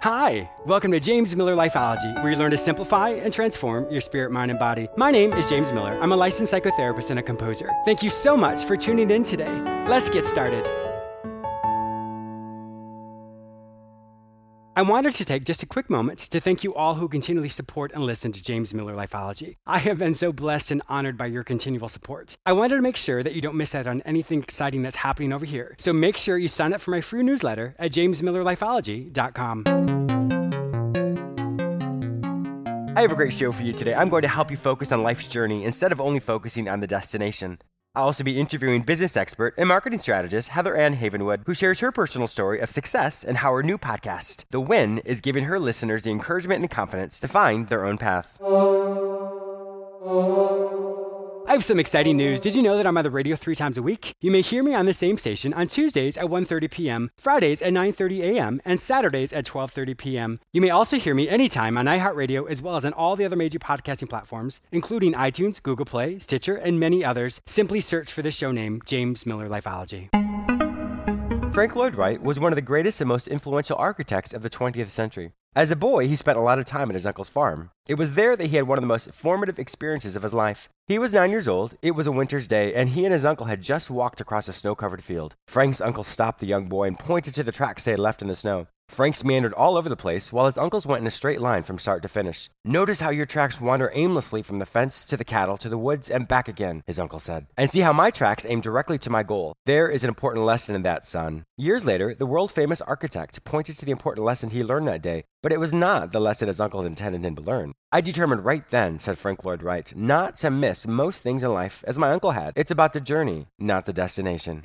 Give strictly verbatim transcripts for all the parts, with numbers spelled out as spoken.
Hi, welcome to James Miller Lifeology, where you learn to simplify and transform your spirit, mind, and body. My name is James Miller. I'm a licensed psychotherapist and a composer. Thank you so much for tuning in today. Let's get started. I wanted to take just a quick moment to thank you all who continually support and listen to James Miller Lifeology. I have been so blessed and honored by your continual support. I wanted to make sure that you don't miss out on anything exciting that's happening over here. So make sure you sign up for my free newsletter at james miller lifeology dot com. I have a great show for you today. I'm going to help you focus on life's journey instead of only focusing on the destination. I'll also be interviewing business expert and marketing strategist Heather Ann Havenwood, who shares her personal story of success and how her new podcast, The Win, is giving her listeners the encouragement and confidence to find their own path. I have some exciting news. Did you know that I'm on the radio three times a week? You may hear me on the same station on Tuesdays at one thirty p.m., Fridays at nine thirty a.m., and Saturdays at twelve thirty p.m. You may also hear me anytime on iHeartRadio as well as on all the other major podcasting platforms, including iTunes, Google Play, Stitcher, and many others. Simply search for the show name, James Miller Lifeology. Frank Lloyd Wright was one of the greatest and most influential architects of the twentieth century. As a boy, he spent a lot of time at his uncle's farm. It was there that he had one of the most formative experiences of his life. He was nine years old, it was a winter's day, and he and his uncle had just walked across a snow-covered field. Frank's uncle stopped the young boy and pointed to the tracks they had left in the snow. Frank meandered all over the place, while his uncles went in a straight line from start to finish. "Notice how your tracks wander aimlessly from the fence to the cattle to the woods and back again," his uncle said. "And see how my tracks aim directly to my goal. There is an important lesson in that, son." Years later, the world-famous architect pointed to the important lesson he learned that day, but it was not the lesson his uncle intended him to learn. "I determined right then," said Frank Lloyd Wright, "not to miss most things in life as my uncle had. It's about the journey, not the destination."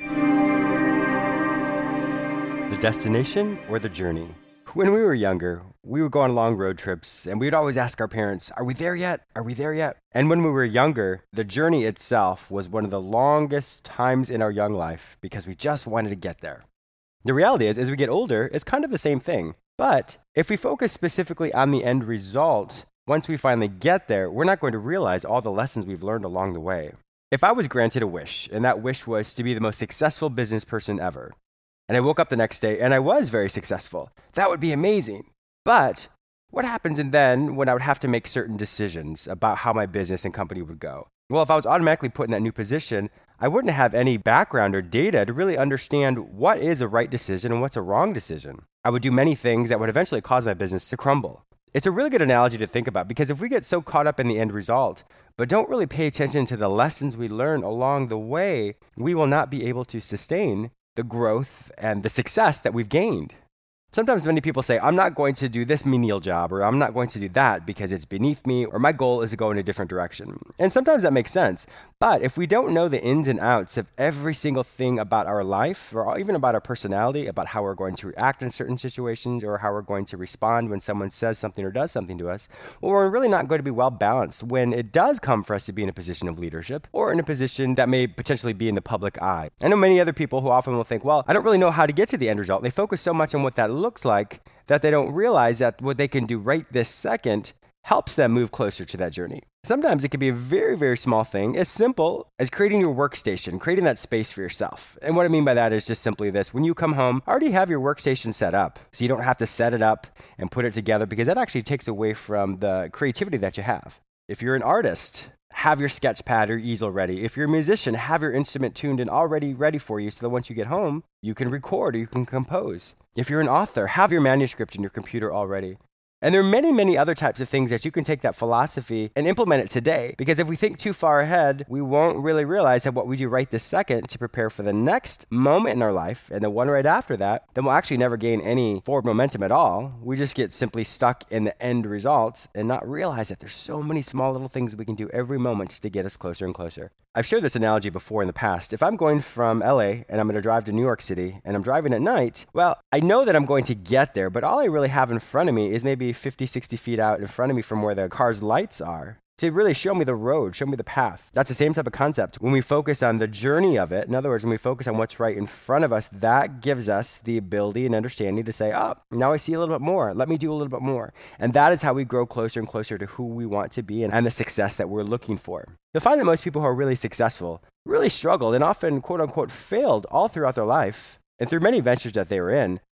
The destination or the journey? When we were younger, we would go on long road trips, and we would always ask our parents, "Are we there yet? Are we there yet?" And when we were younger, the journey itself was one of the longest times in our young life because we just wanted to get there. The reality is, as we get older, it's kind of the same thing. But if we focus specifically on the end result, once we finally get there, we're not going to realize all the lessons we've learned along the way. If I was granted a wish, and that wish was to be the most successful business person ever, and I woke up the next day and I was very successful, that would be amazing. But what happens and then when I would have to make certain decisions about how my business and company would go? Well, if I was automatically put in that new position, I wouldn't have any background or data to really understand what is a right decision and what's a wrong decision. I would do many things that would eventually cause my business to crumble. It's a really good analogy to think about because if we get so caught up in the end result, but don't really pay attention to the lessons we learn along the way, we will not be able to sustain the growth and the success that we've gained. Sometimes many people say, "I'm not going to do this menial job," or "I'm not going to do that because it's beneath me," or "my goal is to go in a different direction." And sometimes that makes sense. But if we don't know the ins and outs of every single thing about our life, or even about our personality, about how we're going to react in certain situations, or how we're going to respond when someone says something or does something to us, well, we're really not going to be well balanced when it does come for us to be in a position of leadership, or in a position that may potentially be in the public eye. I know many other people who often will think, well, I don't really know how to get to the end result. They focus so much on what that looks like that they don't realize that what they can do right this second helps them move closer to that journey. Sometimes it can be a very, very small thing, as simple as creating your workstation, creating that space for yourself. And what I mean by that is just simply this. When you come home, already have your workstation set up, so you don't have to set it up and put it together, because that actually takes away from the creativity that you have. If you're an artist, have your sketch pad or easel ready. If you're a musician, have your instrument tuned and already ready for you so that once you get home, you can record or you can compose. If you're an author, have your manuscript in your computer already. And there are many, many other types of things that you can take that philosophy and implement it today. Because if we think too far ahead, we won't really realize that what we do right this second to prepare for the next moment in our life and the one right after that, then we'll actually never gain any forward momentum at all. We just get simply stuck in the end results and not realize that there's so many small little things we can do every moment to get us closer and closer. I've shared this analogy before in the past. If I'm going from L A and I'm going to drive to New York City and I'm driving at night, well, I know that I'm going to get there, but all I really have in front of me is maybe fifty, sixty feet out in front of me from where the car's lights are, to really show me the road, show me the path. That's the same type of concept. When we focus on the journey of it, in other words, when we focus on what's right in front of us, that gives us the ability and understanding to say, oh, now I see a little bit more. Let me do a little bit more. And that is how we grow closer and closer to who we want to be and, and the success that we're looking for. You'll find that most people who are really successful really struggled and often, quote unquote, failed all throughout their life and through many ventures that they were in.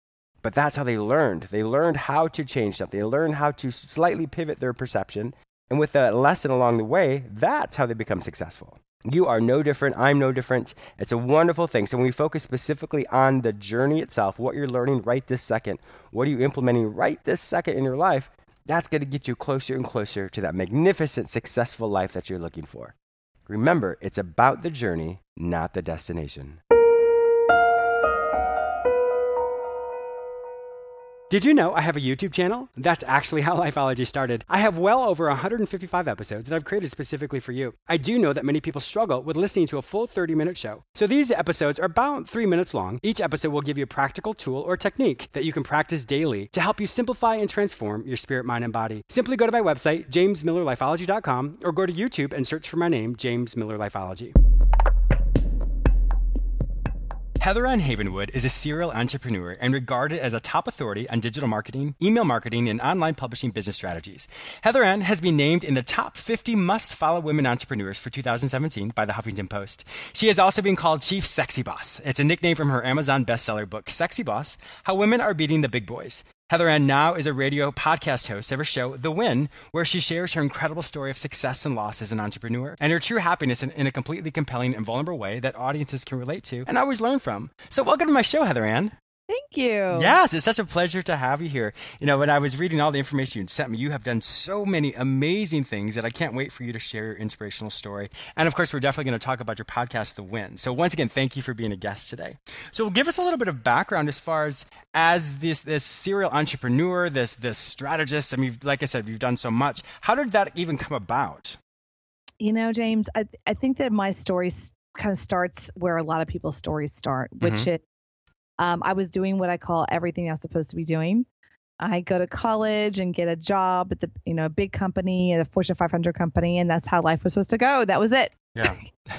But that's how they learned. They learned how to change something. They learned how to slightly pivot their perception. And with a lesson along the way, that's how they become successful. You are no different. I'm no different. It's a wonderful thing. So when we focus specifically on the journey itself, what you're learning right this second, what are you implementing right this second in your life, that's going to get you closer and closer to that magnificent, successful life that you're looking for. Remember, it's about the journey, not the destination. Did you know I have a YouTube channel? That's actually how Lifeology started. I have well over one hundred fifty-five episodes that I've created specifically for you. I do know that many people struggle with listening to a full thirty minute show. So these episodes are about three minutes long. Each episode will give you a practical tool or technique that you can practice daily to help you simplify and transform your spirit, mind, and body. Simply go to my website, james miller lifeology dot com, or go to YouTube and search for my name, James Miller Lifeology. Heather Ann Havenwood is a serial entrepreneur and regarded as a top authority on digital marketing, email marketing, and online publishing business strategies. Heather Ann has been named in the top fifty must-follow women entrepreneurs for two thousand seventeen by the Huffington Post. She has also been called Chief Sexy Boss. It's a nickname from her Amazon bestseller book, Sexy Boss: How Women Are Beating the Big Boys. Heather Ann now is a radio podcast host of her show, The Win, where she shares her incredible story of success and loss as an entrepreneur and her true happiness in, in a completely compelling and vulnerable way that audiences can relate to and always learn from. So welcome to my show, Heather Ann. Thank you. Yes, it's such a pleasure to have you here. You know, when I was reading all the information you sent me, you have done so many amazing things that I can't wait for you to share your inspirational story. And of course, we're definitely going to talk about your podcast, The Win. So once again, thank you for being a guest today. So give us a little bit of background as far as as this this serial entrepreneur, this this strategist. I mean, like I said, you've done so much. How did that even come about? You know, James, I I think that my story kind of starts where a lot of people's stories start, which mm-hmm. is Um, I was doing what I call everything I was supposed to be doing. I go to college and get a job at the, you know, a big company, at a Fortune five hundred company, and that's how life was supposed to go. That was it. Yeah.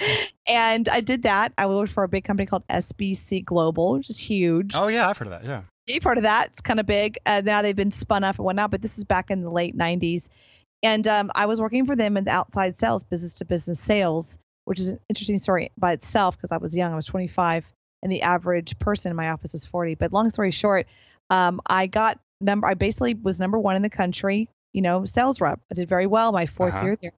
And I did that. I worked for a big company called S B C Global, which is huge. Oh yeah, I've heard of that. Yeah. You've heard of that? It's kind of big. Uh, now they've been spun up and whatnot, but this is back in the late nineties. And um, I was working for them in the outside sales, business to business sales, which is an interesting story by itself because I was young. I was twenty-five. And the average person in my office was forty. But long story short, um, I got number. I basically was number one in the country, you know, sales rep. I did very well my fourth uh-huh. year there.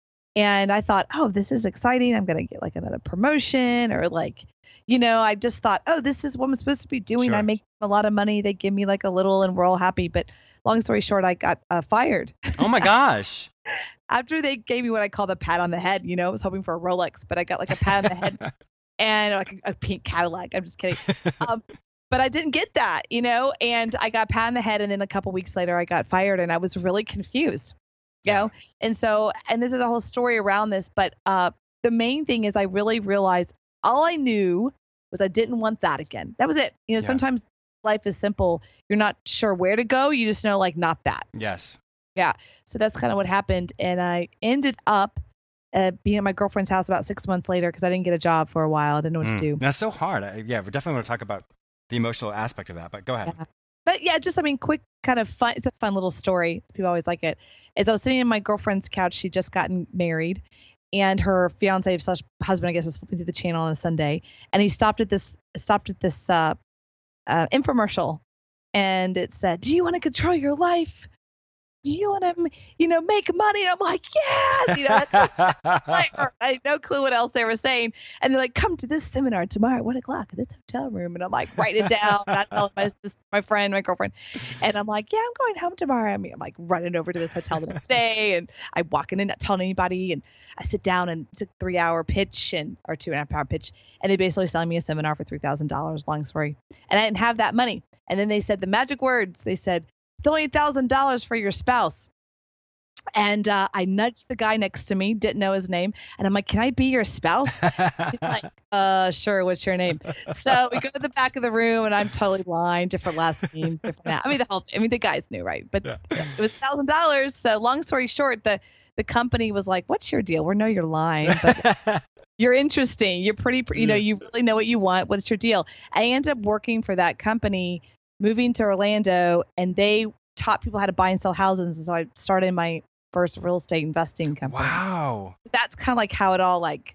And I thought, oh, this is exciting. I'm going to get like another promotion or like, you know, I just thought, oh, this is what I'm supposed to be doing. Sure. I make a lot of money. They give me like a little and we're all happy. But long story short, I got uh, fired. Oh, my gosh. After they gave me what I call the pat on the head, you know, I was hoping for a Rolex, but I got like a pat on the head. And like a, a pink Cadillac. I'm just kidding. Um, but I didn't get that, you know, and I got pat on the head. And then a couple weeks later, I got fired and I was really confused, you yeah. know. And so, and this is a whole story around this. But uh, the main thing is I really realized all I knew was I didn't want that again. That was it. You know, yeah. sometimes life is simple. You're not sure where to go. You just know, like, not that. Yes. Yeah. So that's kind of what happened. And I ended up Uh, being at my girlfriend's house about six months later because I didn't get a job for a while. I didn't know what mm. to do. That's so hard. I, yeah, we definitely want to talk about the emotional aspect of that, but go ahead. Yeah. But yeah, just, I mean, quick kind of fun. It's a fun little story. People always like it. As I was sitting in my girlfriend's couch, she'd just gotten married and her fiance slash husband, I guess, was flipping through the channel on a Sunday. And he stopped at this, stopped at this uh, uh, infomercial and it said, do you want to control your life? Do you want to, you know, make money? And I'm like, yes, you know, that's like, I had no clue what else they were saying. And they're like, come to this seminar tomorrow at one o'clock at this hotel room. And I'm like, write it down. That's all my, this, my friend, my girlfriend. And I'm like, yeah, I'm going home tomorrow. I mean, I'm like running over to this hotel the next day and I walk in and not telling anybody. And I sit down and it's a three hour pitch and, or two and a half hour pitch. And they basically selling me a seminar for three thousand dollars, long story. And I didn't have that money. And then they said the magic words. They said, it's only one thousand dollars for your spouse. And uh, I nudged the guy next to me, didn't know his name. And I'm like, can I be your spouse? He's like, uh, sure. What's your name? So we go to the back of the room and I'm totally lying, different last names, different. I mean, the whole, I mean, the guys knew, right? But yeah. It was one thousand dollars. So long story short, the, the company was like, what's your deal? We know you're lying, but you're interesting. You're pretty, you know, you really know what you want. What's your deal? I ended up working for that company, moving to Orlando, and they taught people how to buy and sell houses. And so I started my first real estate investing company. Wow. That's kind of like how it all like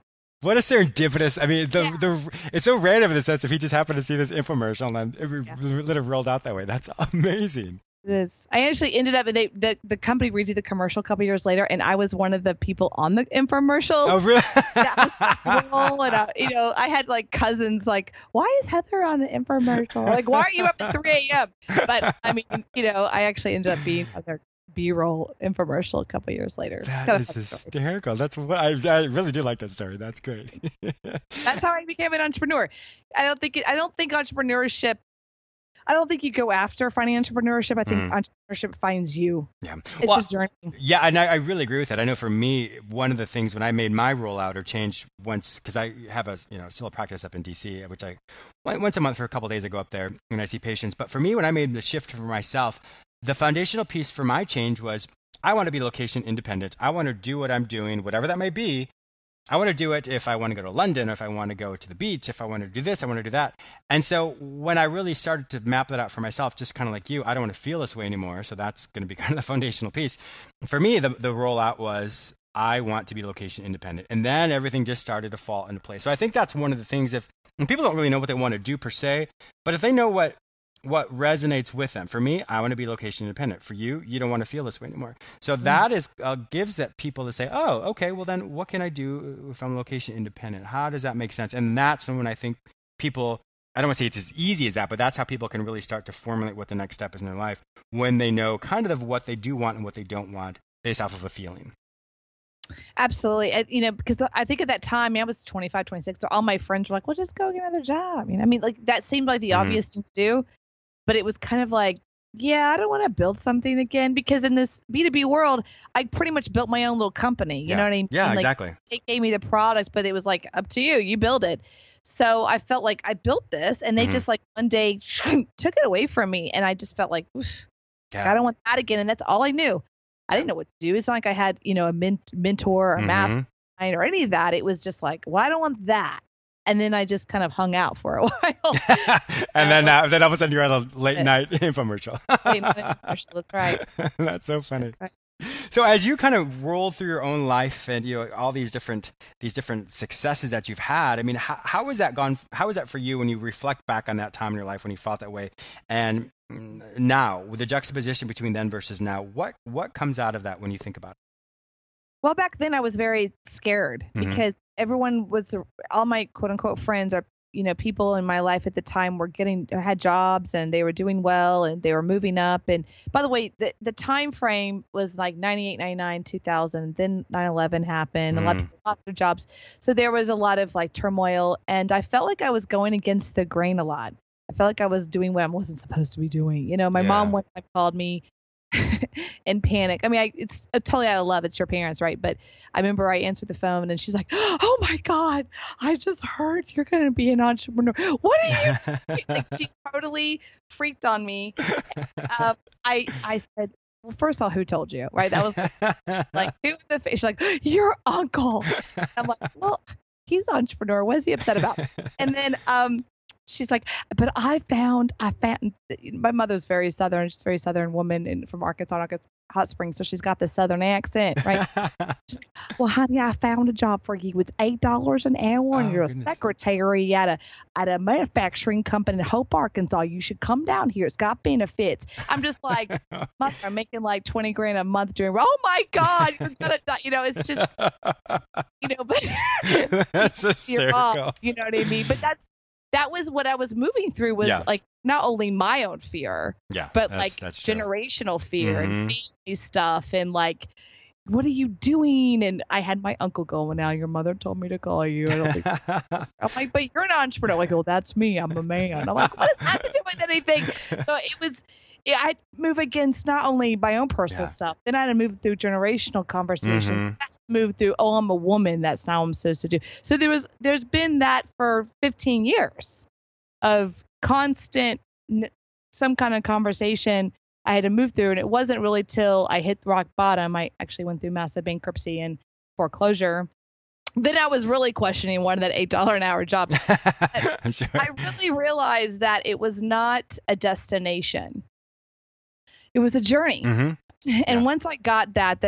What a serendipitous. I mean, the Yeah. the it's so random in the sense if he just happened to see this infomercial and then it Yeah. literally rolled out that way. That's amazing. This, I actually ended up, they, the, the company redid the commercial a couple years later, and I was one of the people on the infomercial. Oh, really? That was cool. And I, you know, I had like cousins like, why is Heather on an infomercial? Like, why are you up at three a.m.? But I mean, you know, I actually ended up being on their B-roll infomercial a couple years later. It's That kind of is a fun story. hysterical. That's what I, I really do like that story. That's great. That's how I became an entrepreneur. I don't think it, I don't think entrepreneurship. I don't think you go after finding entrepreneurship. I think Mm. entrepreneurship finds you. Yeah. It's Well, a journey. yeah, and I, I really agree with that. I know for me, one of the things when I made my rollout or change once, because I have a you know still a practice up in D C, which I once a month for a couple of days I go up there and I see patients. But for me, when I made the shift for myself, the foundational piece for my change was I want to be location independent. I want to do what I'm doing, whatever that may be. I want to do it if I want to go to London, if I want to go to the beach, if I want to do this, I want to do that. And so when I really started to map that out for myself, just kind of like you, I don't want to feel this way anymore. So that's going to be kind of the foundational piece. For me, the, the rollout was I want to be location independent. And then everything just started to fall into place. So I think that's one of the things if and people don't really know what they want to do per se, but if they know what what resonates with them. For me, I want to be location independent. For you, you don't want to feel this way anymore. So that is uh, gives that people to say, oh, okay, well then what can I do if I'm location independent? How does that make sense? And that's when I think people, I don't want to say it's as easy as that, but that's how people can really start to formulate what the next step is in their life when they know kind of what they do want and what they don't want based off of a feeling. Absolutely. I, you know, because I think at that time, I, mean, I was twenty-five, twenty-six, so all my friends were like, well, just go get another job. I mean, I mean, like that seemed like the Mhm. obvious thing to do, but it was kind of like, yeah, I don't want to build something again because in this B two B world, I pretty much built my own little company. You Yeah. know what I mean? Yeah, Like, exactly. they gave me the product, but it was like up to you. You build it. So I felt like I built this, and they Mhm. just like one day took it away from me, and I just felt like, "Oof, Yeah. I don't want that again. And that's all I knew. I didn't know what to do. It's not like I had, you know, a men- mentor or Mhm. mastermind or any of that. It was just like, well, I don't want that. And then I just kind of hung out for a while. and then, uh, then all of a sudden you're at a late Yeah. night infomercial. Late night commercial, that's right. That's so funny. Right. So as you kind of roll through your own life and you know all these different these different successes that you've had, I mean, how how has that gone? How is that for you when you reflect back on that time in your life when you felt that way, and now with the juxtaposition between then versus now, what what comes out of that when you think about it? Well, back then I was very scared Mhm. because everyone was, all my quote unquote friends are, you know, people in my life at the time were getting, had jobs and they were doing well and they were moving up. And by the way, the, the time frame was like ninety-eight, ninety-nine, two thousand, then nine eleven happened, a lot of Mm. people lost their jobs. So there was a lot of like turmoil and I felt like I was going against the grain a lot. I felt like I was doing what I wasn't supposed to be doing. You know, my Yeah. mom one time called me in panic. I mean, I, it's uh, totally out of love. It's your parents, right? But I remember I answered the phone and she's like, "Oh my God, I just heard you're going to be an entrepreneur. What are you doing?" Like she totally freaked on me. Um, I I said, "Well, first of all, who told you?" Right? That was like, who in the face? She's like, "Your uncle." I'm like, "Well, he's an entrepreneur. What is he upset about?" And then um. She's like, but I found, I found, my mother's very Southern. She's a very Southern woman and from Arkansas, Arkansas, Hot Springs. So she's got this Southern accent, right? She's like, well, honey, I found a job for you. It's eight dollars an hour and Oh, you're a goodness. secretary at a, at a manufacturing company in Hope, Arkansas. You should come down here. It's got benefits. I'm just like, mother, I'm making like twenty grand a month doing, oh my God, you're going to die. You know, it's just, you know, but That's you're wrong, hysterical. you know what I mean? But that's, that was what I was moving through was Yeah. like not only my own fear, Yeah, but that's, like that's true. generational fear Mhm. and family stuff and like, what are you doing? And I had my uncle going, now your mother told me to call you. I don't think, I'm like, but you're an entrepreneur. Like, oh, that's me. I'm a man. I'm like, what does that have to do with anything? So it was, yeah, I had to move against not only my own personal Yeah. stuff, then I had to move through generational conversations. Mhm. I had to move through, oh, I'm a woman. That's not what I'm supposed to do. So there was, there's been that for fifteen years of constant, n- some kind of conversation I had to move through. And it wasn't really till I hit rock bottom. I actually went through massive bankruptcy and foreclosure. Then I was really questioning one of that eight dollars an hour job. I'm sure. I really realized that it was not a destination. It was a journey. Mhm. And Yeah. once I got that, that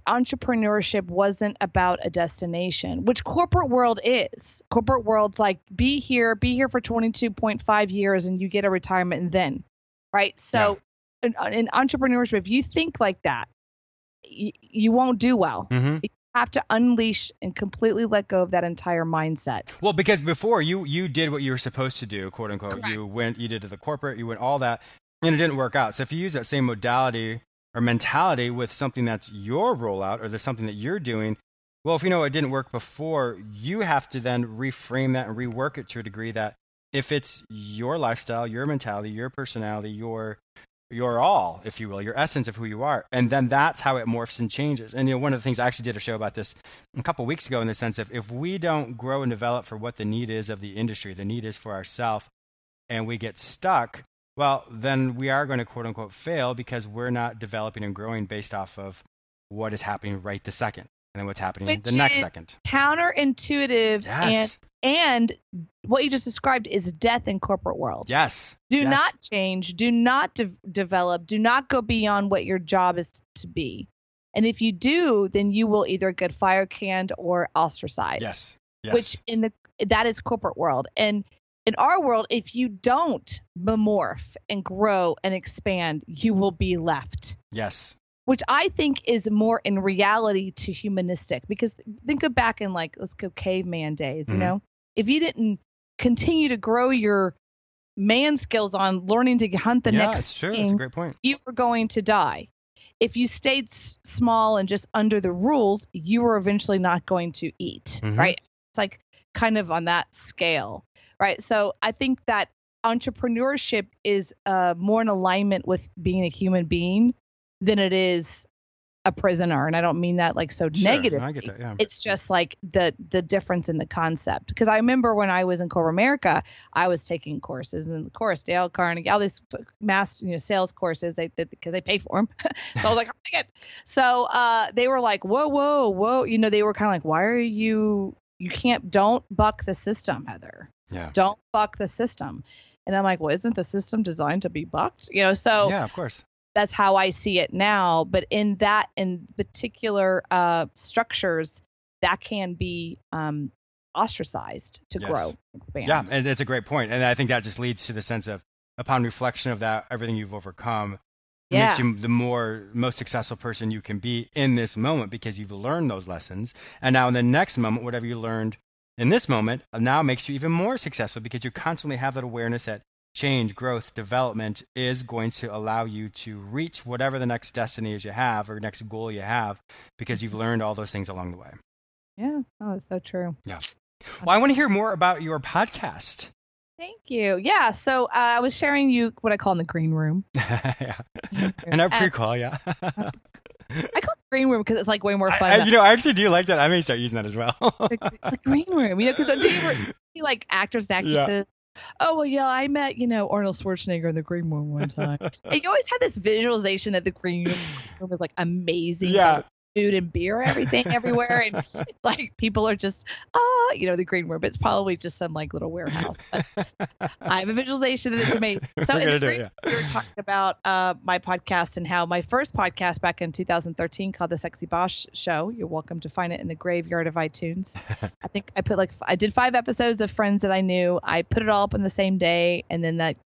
entrepreneurship wasn't about a destination, which corporate world is. Corporate world's like, be here, be here for twenty-two point five years and you get a retirement and then, right? So in, in entrepreneurship, if you think like that, you, you won't do well. Mm-hmm. You have to unleash and completely let go of that entire mindset. Well, because before you you did what you were supposed to do, quote unquote. Correct. You went, you did to the corporate, you went all that, and it didn't work out. So if you use that same modality or mentality with something that's your rollout or there's something that you're doing, well, if you know it didn't work before, you have to then reframe that and rework it to a degree that if it's your lifestyle, your mentality, your personality, your your all, if you will, your essence of who you are. And then that's how it morphs and changes. And you know, one of the things, I actually did a show about this a couple of weeks ago in the sense of if we don't grow and develop for what the need is of the industry, the need is for ourselves, and we get stuck, well, then we are going to quote unquote fail because we're not developing and growing based off of what is happening right this second and then what's happening Which the next is second. Counterintuitive. Yes. And, and what you just described is death in corporate world. Yes. Do yes. not change. Do not de- develop. Do not go beyond what your job is to be. And if you do, then you will either get fire canned or ostracized. Yes. Yes. Which in the that is corporate world. And in our world, if you don't morph and grow and expand, you will be left. Yes. Which I think is more in reality to humanistic. Because think of back in like, let's go caveman days, Mm-hmm. you know? If you didn't continue to grow your man skills on learning to hunt the yeah, next it's true. thing, That's a great point. you were going to die. If you stayed s- small and just under the rules, you were eventually not going to eat, Mhm. right? It's like kind of on that scale, right? So I think that entrepreneurship is uh, more in alignment with being a human being than it is a prisoner. And I don't mean that like so Sure, negative. I get that, yeah. It's just like the the difference in the concept. Because I remember when I was in corporate America, I was taking courses, and of course Dale Carnegie, all these mass you know sales courses, they because they pay for them. So I was like, oh my God. So uh, they were like, whoa, whoa, whoa. You know, they were kind of like, why are you? You can't. Don't buck the system, Heather. Yeah. Don't buck the system. And I'm like, well, isn't the system designed to be bucked? You know, so Yeah, of course. that's how I see it now. But in that, in particular uh, structures, that can be um, ostracized to Yes. grow. Expand. Yeah, and it's a great point. And I think that just leads to the sense of, upon reflection of that, everything you've overcome Yeah. makes you the more most successful person you can be in this moment because you've learned those lessons. And now in the next moment, whatever you learned in this moment now makes you even more successful because you constantly have that awareness that change, growth, development is going to allow you to reach whatever the next destiny is you have or next goal you have because you've learned all those things along the way. Yeah. Oh, it's so true. Yeah. Well, I want to hear more about your podcast. Thank you. Yeah. So uh, I was sharing you what I call in the green room. Yeah. And our pre-call, yeah. I call it the green room because it's like way more fun. I, I, than- you know, I actually do like that. I may start using that as well. the, the green room, you know, because do you ever see like actors and Yeah. actresses? Oh well, yeah, I met you know Arnold Schwarzenegger in the green room one time. And you always have this visualization that the green room was like amazing. Yeah. Food and beer, everything everywhere, and like people are just ah, you know, the green room. It's probably just some like little warehouse. But I have a visualization that it's amazing. So We're in the gonna do it, green room, we were talking about uh, my podcast and how my first podcast back in two thousand thirteen called The Sexy Boss Show. You're welcome to find it in the graveyard of iTunes. I think I put like I did five episodes of friends that I knew. I put it all up on the same day, and then that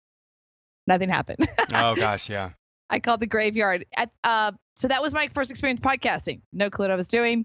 nothing happened. Oh gosh, yeah. I called the graveyard. At, uh, so that was my first experience podcasting. No clue what I was doing.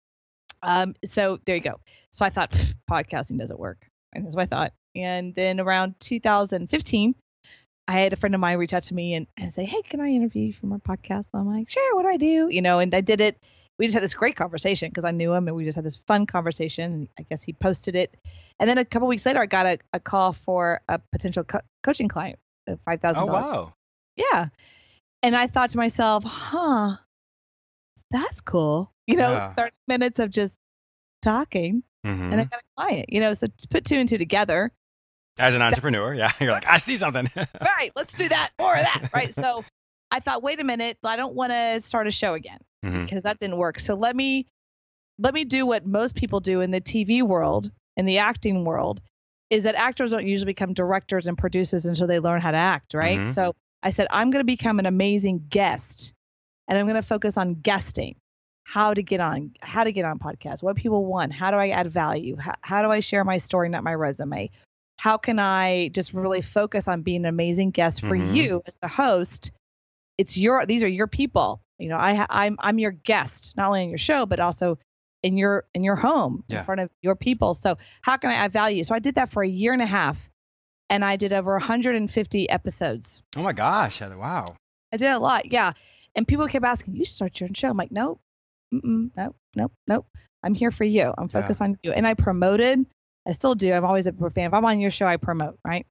Um, so there you go. So I thought podcasting doesn't work. And that's what I thought. And then around two thousand fifteen, I had a friend of mine reach out to me and, and say, hey, can I interview you for my podcast? I'm like, sure, what do I do? You know, and I did it. We just had this great conversation because I knew him and we just had this fun conversation. And I guess he posted it. And then a couple weeks later, I got a, a call for a potential co- coaching client, five thousand dollars. Oh wow. Yeah. And I thought to myself, huh, that's cool. You know, Yeah. thirty minutes of just talking Mhm. and I got a client, you know, so to put two and two together. As an entrepreneur, yeah, you're like, I see something. Right. Let's do that. More of that. Right. So I thought, wait a minute, I don't want to start a show again Mhm. because that didn't work. So let me, let me do what most people do in the T V world, in the acting world, is that actors don't usually become directors and producers until they learn how to act. Right. Mhm. So I said, I'm going to become an amazing guest and I'm going to focus on guesting. how to get on, how to get on podcasts, what people want, how do I add value, how, how do I share my story, not my resume, how can I just really focus on being an amazing guest for Mhm. you as the host. It's your, these are your people. You know, I, ha- I'm, I'm your guest, not only on your show, but also in your, in your home, Yeah. in front of your people. So how can I add value? So I did that for a year and a half, and I did over one hundred fifty episodes. Oh my gosh, Heather! Wow. I did a lot. Yeah. And people kept asking, you should start your own show. I'm like, nope, mm-mm, nope, nope, nope. I'm here for you. I'm Yeah. focused on you. And I promoted, I still do. I'm always a fan. If I'm on your show, I promote, right?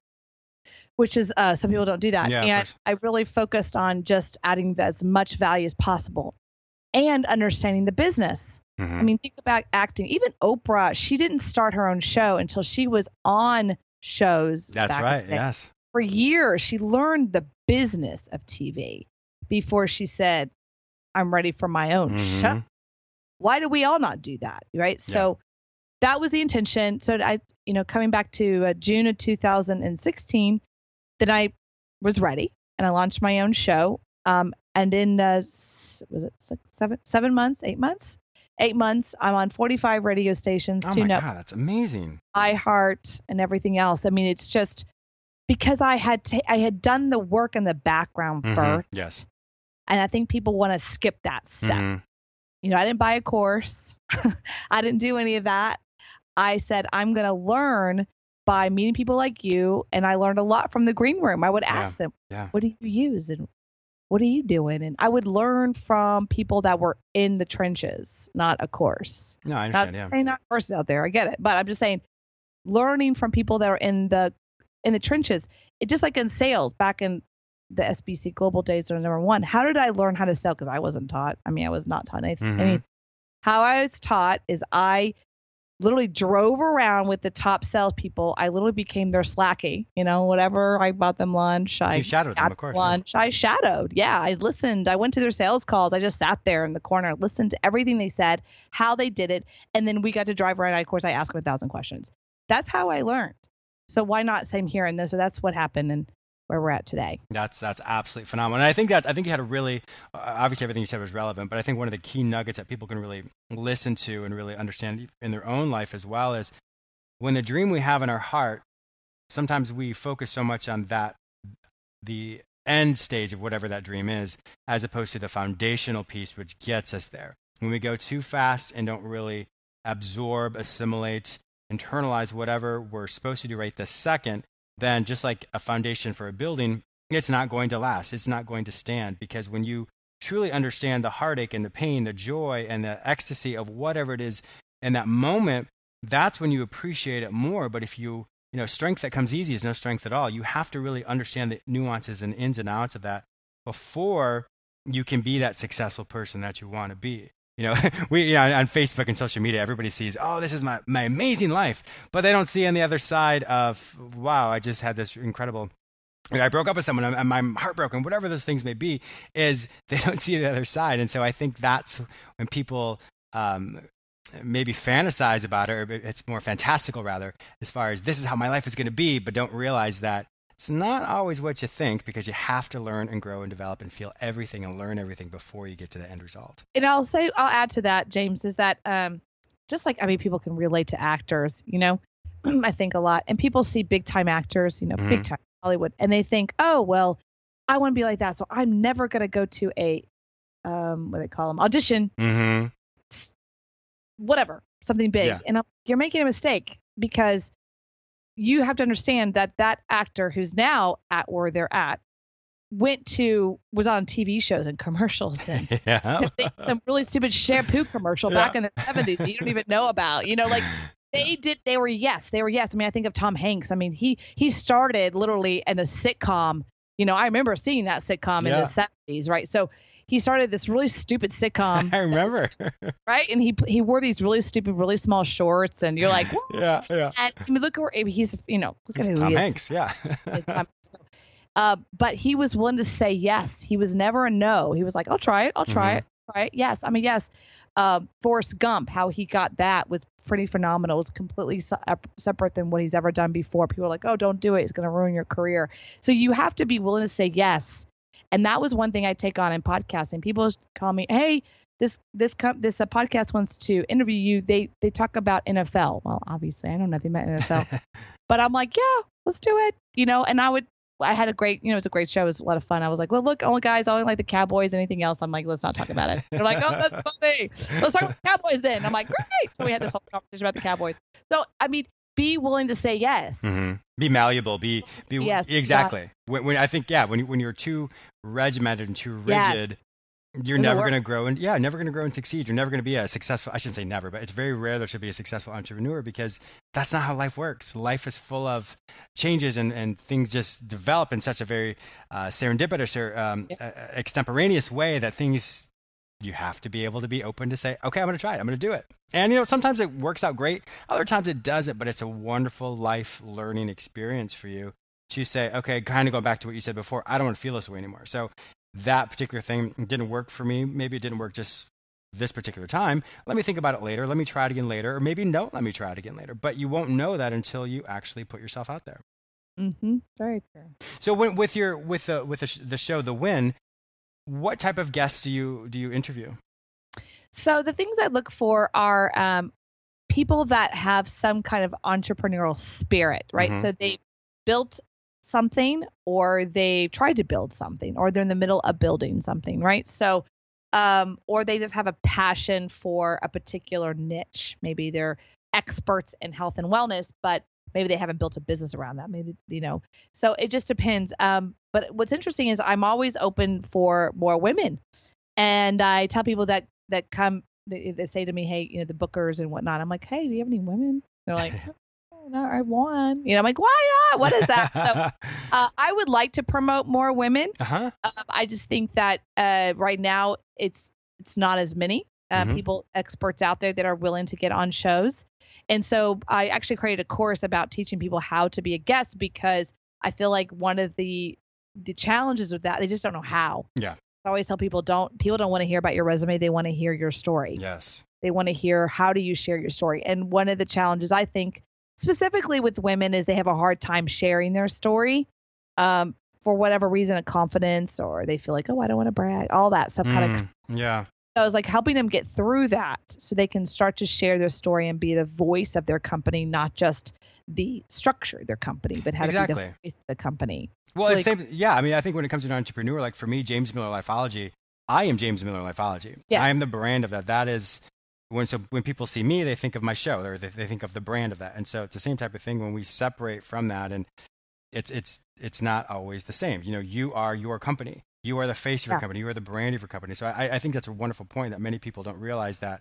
Which is, uh, some people don't do that. Yeah, of and course. I really focused on just adding as much value as possible and understanding the business. Mhm. I mean, think about acting. Even Oprah, she didn't start her own show until she was on shows. That's back in right. the day. Yes. For years, she learned the business of T V before she said, I'm ready for my own Mhm. show. Why do we all not do that? Right. So that was the intention. So I, you know, coming back to uh, June of two thousand sixteen, then I was ready and I launched my own show. Um, and in, uh, s- was it six, seven, seven months, eight months, eight months, I'm on forty-five radio stations, Oh two my net God, that's amazing. iHeart and everything else. I mean, it's just because I had ta- I had done the work in the background Mhm. first, Yes. and I think people want to skip that step. Mhm. You know, I didn't buy a course. I didn't do any of that. I said I'm going to learn by meeting people like you, and I learned a lot from the green room. I would ask them, Yeah. "What do you use?" and "What are you doing?" And I would learn from people that were in the trenches, not a course. No, I Not understand. Yeah. saying not courses out there. I get it, but I'm just saying, learning from people that are in the in the trenches. It just like in sales back in the S B C Global days are number one. How did I learn how to sell? Because I wasn't taught. I mean, I was not taught anything. I Mhm. mean, how I was taught is I literally drove around with the top salespeople. I literally became their slacky. You know, whatever I bought them lunch. I You shadowed them, got of course. yeah. lunch. I shadowed. Yeah, I listened. I went to their sales calls. I just sat there in the corner, listened to everything they said, how they did it, and then we got to drive around. Of course, I asked them a thousand questions. That's how I learned. So why not same here? And this, so that's what happened and where we're at today. That's that's absolutely phenomenal. And I think that I think you had a really uh, obviously everything you said was relevant, but I think one of the key nuggets that people can really listen to and really understand in their own life as well is when the dream we have in our heart, sometimes we focus so much on that the end stage of whatever that dream is, as opposed to the foundational piece which gets us there. When we go too fast and don't really absorb, assimilate, internalize whatever we're supposed to do right this second, then just like a foundation for a building, it's not going to last. It's not going to stand, because when you truly understand the heartache and the pain, the joy and the ecstasy of whatever it is in that moment, that's when you appreciate it more. But if you, you know, strength that comes easy is no strength at all. You have to really understand the nuances and ins and outs of that before you can be that successful person that you want to be. You know, we, you know, on Facebook and social media, everybody sees, oh, this is my, my amazing life, but they don't see on the other side of, wow, I just had this incredible, I broke up with someone and I'm heartbroken, whatever those things may be, is they don't see the other side. And so I think that's when people um, maybe fantasize about it, or it's more fantastical rather, as far as this is how my life is going to be, but don't realize that it's not always what you think, because you have to learn and grow and develop and feel everything and learn everything before you get to the end result. And I'll say, I'll add to that, James, is that um, just like, I mean, people can relate to actors, you know, I think a lot, and people see big time actors, you know, Mhm. big time Hollywood, and they think, oh, well, I want to be like that. So I'm never going to go to a, um, what do they call them, audition, Mm-hmm. whatever, something big. Yeah. And I'm, you're making a mistake, because you have to understand that that actor who's now at where they're at went to, was on T V shows and commercials and Yeah. they- some really stupid shampoo commercial back Yeah. in the seventies that you don't even know about, you know, like they did, they were, yes, they were, yes. I mean, I think of Tom Hanks. I mean, he, he started literally in a sitcom, you know, I remember seeing that sitcom in Yeah. the seventies, right? So he started this really stupid sitcom, I remember. right? And he, he wore these really stupid, really small shorts, and you're like, what? Yeah, yeah. And I mean, look where he's, you know, look It's at who Tom he is. Hanks, yeah. It's Tom- so, uh, but he was willing to say yes. He was never a no. He was like, I'll try it. I'll try Mhm. it. Try it. Yes. I mean, yes. Uh, Forrest Gump, how he got that was pretty phenomenal. It was completely se- uh, separate than what he's ever done before. People are like, oh, don't do it. It's going to ruin your career. So you have to be willing to say yes. And that was one thing I take on in podcasting. People call me, hey, this this com- this uh, podcast wants to interview you. They they talk about N F L. Well, obviously I know nothing about N F L, but I'm like, yeah, let's do it. You know, and I would. I had a great, you know, it was a great show. It was a lot of fun. I was like, well, look, only guys, I only like the Cowboys. Anything else, I'm like, let's not talk about it. They're like, oh, that's funny. Let's talk about the Cowboys then. I'm like, great. So we had this whole conversation about the Cowboys. So, I mean, be willing to say yes. Mm-hmm. Be malleable. Be, be yes, exactly. Yeah. When, when I think, yeah, when you, when you're too regimented and too rigid, yes. you're never going to grow and yeah, never going to grow and succeed. You're never going to be a successful, I shouldn't say never, but it's very rare that you'll be a successful entrepreneur because that's not how life works. Life is full of changes and, and things just develop in such a very uh, serendipitous or um, yeah. uh, extemporaneous way that things, you have to be able to be open to say, okay, I'm going to try it. I'm going to do it. And, you know, sometimes it works out great. Other times it doesn't, but it's a wonderful life learning experience for you to say, okay, kind of going back to what you said before, I don't want to feel this way anymore. So that particular thing didn't work for me. Maybe it didn't work just this particular time. Let me think about it later. Let me try it again later. Or maybe don't let me try it again later. But you won't know that until you actually put yourself out there. Mm-hmm. Very true. So when, with your with the with the, the show The Win, what type of guests do you do you interview? So the things I look for are um, people that have some kind of entrepreneurial spirit, right? Mm-hmm. So they built something, or they tried to build something, or they're in the middle of building something, right? So, um, or they just have a passion for a particular niche. Maybe they're experts in health and wellness, but maybe they haven't built a business around that. Maybe, you know, so it just depends. Um, but what's interesting is I'm always open for more women. And I tell people that, that come, they, they say to me, hey, you know, the bookers and whatnot. I'm like, hey, do you have any women? They're like, no, I won. You know, I'm like, why not? What is that? So, uh, I would like to promote more women. Uh-huh. Um, I just think that uh, right now it's it's not as many uh, Mm-hmm. people, experts out there that are willing to get on shows. And so I actually created a course about teaching people how to be a guest, because I feel like one of the the challenges with that, they just don't know how. Yeah. I always tell people, don't people don't want to hear about your resume. They want to hear your story. Yes. They want to hear, how do you share your story? And one of the challenges, I think, specifically with women, is they have a hard time sharing their story um, for whatever reason, a confidence, or they feel like, oh, I don't want to brag, all that stuff kind Mm, of. yeah. So I was like helping them get through that so they can start to share their story and be the voice of their company, not just the structure of their company, but how Exactly. to be the voice of the company. Well, So, it's like- same, yeah. I mean, I think when it comes to an entrepreneur, like for me, James Miller Lifeology, I am James Miller Lifeology. Yes. I am the brand of that. That is when so when people see me, they think of my show, or they, they think of the brand of that. And so it's the same type of thing when we separate from that, and it's it's it's not always the same. You know, you are your company. You are the face of your Yeah. company. You are the brand of your company. So I, I think that's a wonderful point that many people don't realize, that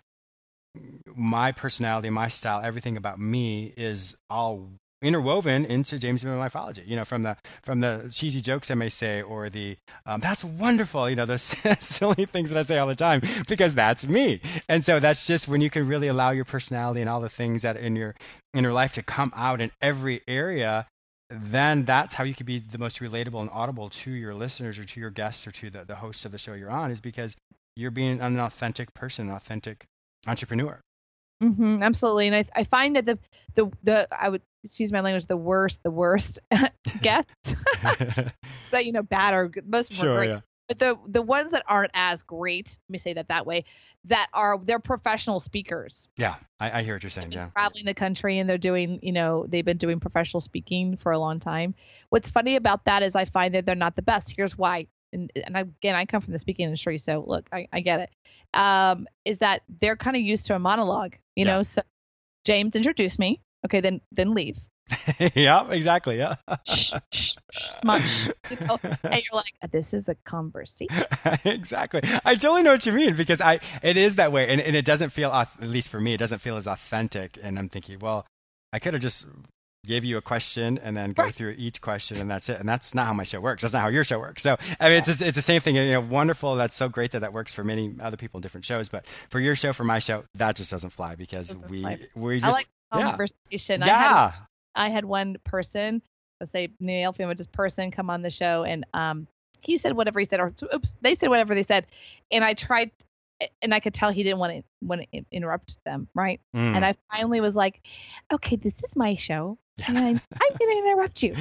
my personality, my style, everything about me is all interwoven into James Miller Lifeology. You know, from the from the cheesy jokes I may say, or the um, that's wonderful. You know, those silly things that I say all the time, because that's me. And so that's just when you can really allow your personality and all the things that in your in your life to come out in every area. Then that's how you can be the most relatable and audible to your listeners, or to your guests, or to the, the hosts of the show you're on, is because you're being an authentic person, an authentic entrepreneur. Mm-hmm, absolutely. And I, I find that the, the, the, I would, excuse my language, the worst, the worst guests that, you know, bad or good, most of them Sure, are great. yeah. But the, the ones that aren't as great, let me say that that way, that are, they're professional speakers. Yeah, I, I hear what you're saying. Yeah. Traveling the country, and they're doing, you know, they've been doing professional speaking for a long time. What's funny about that is I find that they're not the best. Here's why. And, and again, I come from the speaking industry, so look, I, I get it. Um, is that they're kind of used to a monologue, you Yeah. know? So James, introduce me. Okay, then then leave. Yeah, exactly. Yeah. Shh, shh, shh, smush. You know? And you're like, this is a conversation. Exactly. I totally know what you mean, because I it is that way, and, and it doesn't feel, at least for me, it doesn't feel as authentic. And I'm thinking, well, I could have just gave you a question and then go Right. through each question, and that's it. And that's not how my show works. That's not how your show works. So I mean, it's it's, it's the same thing. You know, wonderful. That's so great that that works for many other people in different shows. But for your show, for my show, that just doesn't fly, because Doesn't we fly. we just I like yeah. conversation. I had yeah. I had one person, let's say Neil famous just person, come on the show, and um, he said whatever he said, or oops, they said whatever they said, and I tried, and I could tell he didn't want to want to interrupt them, right? Mm. And I finally was like, okay, this is my show. Yeah. And I'm, I'm going to interrupt you.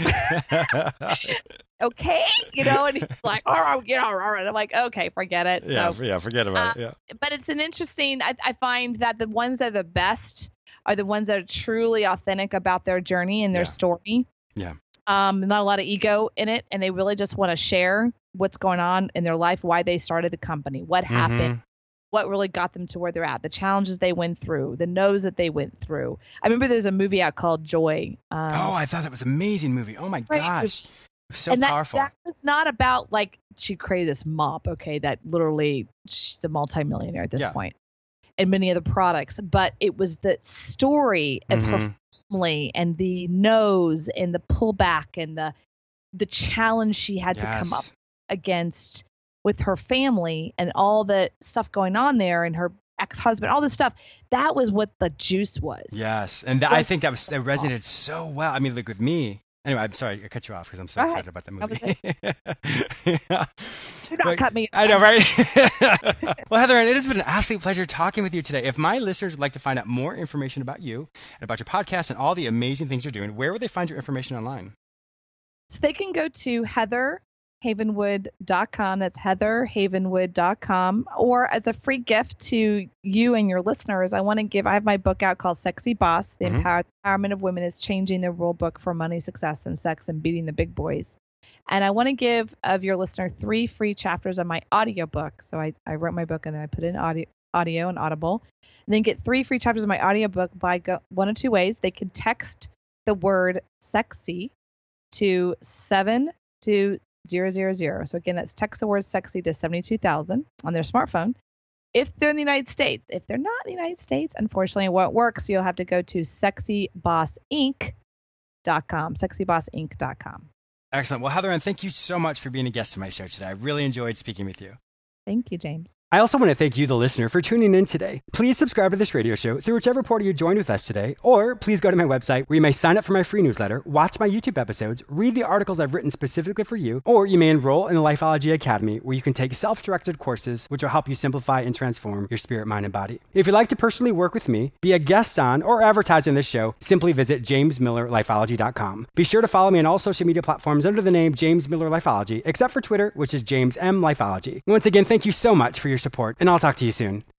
Okay. You know, and he's like, all right, you know, all right. I'm like, okay, forget it. Yeah, so, yeah, forget about uh, it. Yeah. But it's an interesting, I, I find that the ones that are the best are the ones that are truly authentic about their journey and their Yeah. story. Yeah. Um, not a lot of ego in it. And they really just want to share what's going on in their life, why they started the company, what happened. Mhm. What really got them to where they're at, the challenges they went through, the no's that they went through. I remember there's a movie out called Joy. Um, Oh, I thought that was an amazing movie. Oh my Right. gosh. It was so and that, powerful. that was not about like she created this mop, okay, that literally she's a multimillionaire at this Yeah. point, and many other products. But it was the story of her Mhm. family and the no's and the pullback and the the challenge she had to come up Yes. against with her family and all the stuff going on there and her ex-husband, all this stuff. That was what the juice was. Yes. And that, It I was think that was so that resonated so well. I mean, like with me. Anyway, I'm sorry I cut you off because I'm so Go ahead. excited about that That was movie. Yeah. Do not Like, cut me. I know, right? Well, Heather, it has been an absolute pleasure talking with you today. If my listeners would like to find out more information about you and about your podcast and all the amazing things you're doing, where would they find your information online? So they can go to heather havenwood dot com. That's heather havenwood dot com. Or as a free gift to you and your listeners, I want to give, I have my book out called Sexy Boss. The Mhm. Empower- Empowerment of Women is Changing the Rule Book for Money, Success, and Sex and Beating the Big Boys. And I want to give of your listener three free chapters of my audiobook. So I, I wrote my book and then I put it in audio, audio and Audible. And then get three free chapters of my audiobook by go, one of two ways. They could text the word sexy to seven two zero zero zero. So again, that's text the word sexy to seventy-two thousand on their smartphone. If they're in the United States, if they're not in the United States, unfortunately it won't work. So you'll have to go to sexy boss inc dot com, sexy boss inc dot com. Excellent. Well, Heather, and thank you so much for being a guest on my show today. I really enjoyed speaking with you. Thank you, James. I also want to thank you, the listener, for tuning in today. Please subscribe to this radio show through whichever portal you joined with us today, or please go to my website where you may sign up for my free newsletter, watch my YouTube episodes, read the articles I've written specifically for you, or you may enroll in the Lifeology Academy where you can take self-directed courses which will help you simplify and transform your spirit, mind, and body. If you'd like to personally work with me, be a guest on, or advertise in this show, simply visit james miller lifeology dot com. Be sure to follow me on all social media platforms under the name James Miller Lifeology, except for Twitter, which is James M. Lifeology. Once again, thank you so much for your support, and I'll talk to you soon.